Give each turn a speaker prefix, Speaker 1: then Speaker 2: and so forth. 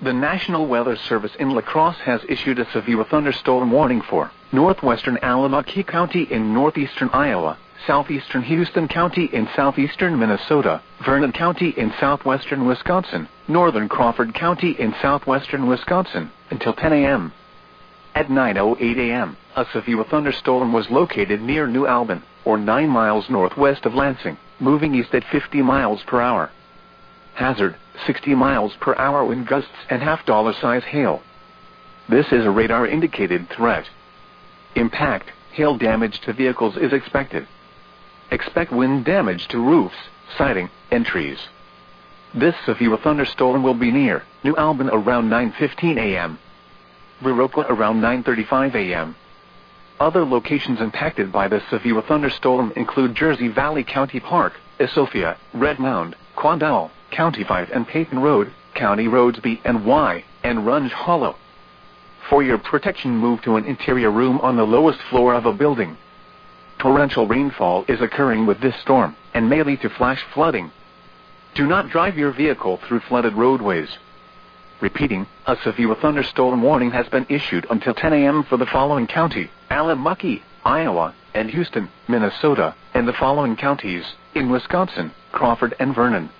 Speaker 1: The National Weather Service in La Crosse has issued a severe thunderstorm warning for northwestern Allamucke County in northeastern Iowa, southeastern Houston County in southeastern Minnesota, Vernon County in southwestern Wisconsin, northern Crawford County in southwestern Wisconsin, until 10 a.m. At 9:08 a.m., a severe thunderstorm was located near New Albin, or 9 miles northwest of Lansing, moving east at 50 miles per hour. Hazard, 60 miles per hour wind gusts and $5 hail. This is a radar-indicated threat. Impact, hail damage to vehicles is expected. Expect wind damage to roofs, siding, and trees. This severe thunderstorm will be near New Albin around 9:15 a.m. Viroqua around 9:35 a.m. Other locations impacted by this severe thunderstorm include Jersey Valley County Park, Esofia, Red Mound, Quandale, County 5 and Peyton Road, County Roads B and Y, and Runge Hollow. For your protection, move to an interior room on the lowest floor of a building. Torrential rainfall is occurring with this storm, and may lead to flash flooding. Do not drive your vehicle through flooded roadways. Repeating, a severe thunderstorm warning has been issued until 10 a.m. for the following county: Allamucke, Iowa, and Houston, Minnesota, and the following counties, in Wisconsin, Crawford and Vernon.